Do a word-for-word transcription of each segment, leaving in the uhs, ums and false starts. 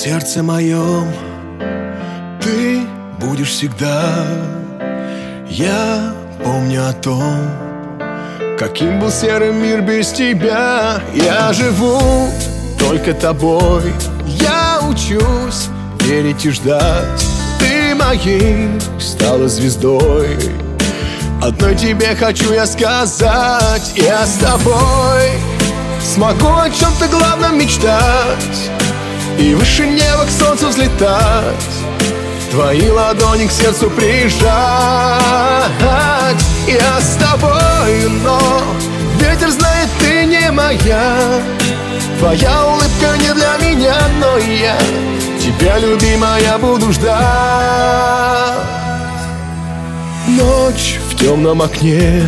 сердце моем ты будешь всегда. Я помню о том, каким был серый мир без тебя. Я живу только тобой, я учусь верить и ждать. Ты моей стала звездой, одной тебе хочу я сказать. Я с тобой смогу о чем-то главном мечтать и выше неба к солнцу взлетать, твои ладони к сердцу прижать. Я с тобой, но ветер знает, ты не моя. Твоя улыбка не для меня, но я тебя, любимая, буду ждать. Ночь в темном окне,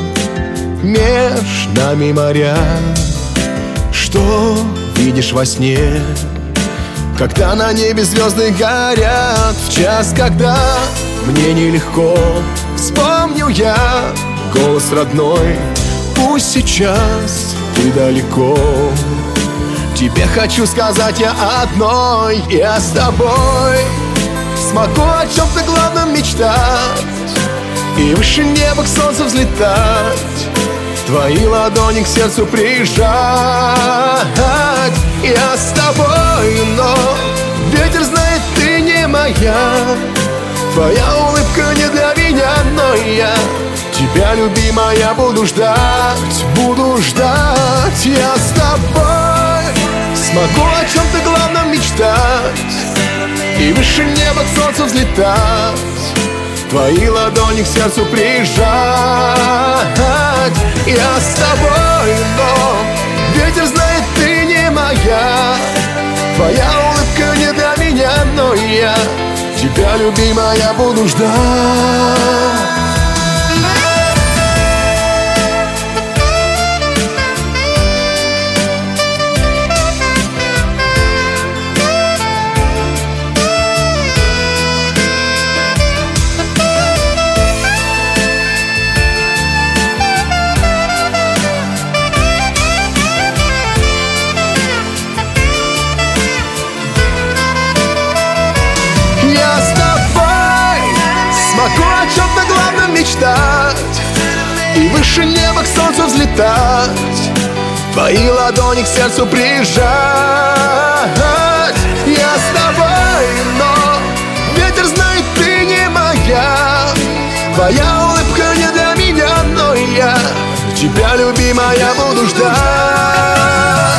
меж нами моря. Что видишь во сне, когда на небе звезды горят? В час, когда мне нелегко, вспомню я голос родной. Пусть сейчас ты далеко, тебе хочу сказать я одной. Я с тобой смогу о чем-то главном мечтать и выше неба к солнцу взлетать, твои ладони к сердцу прижать. Я с тобой, но ветер знает, ты не моя. Твоя улыбка не для меня, но я тебя, любимая, буду ждать, буду ждать. Я с тобой смогу о чем-то главном мечтать и выше неба к солнцу взлетать, твои ладони к сердцу прижать. Я с тобой, но ветер знает, ты не моя. Твоя улыбка не для меня, но я тебя, любимая, буду ждать. Смогу о чем-то главном мечтать и выше неба к солнцу взлетать, твои ладони к сердцу прижать. Я с тобой, но ветер знает, ты не моя. Твоя улыбка не для меня, но я тебя, любимая, буду ждать.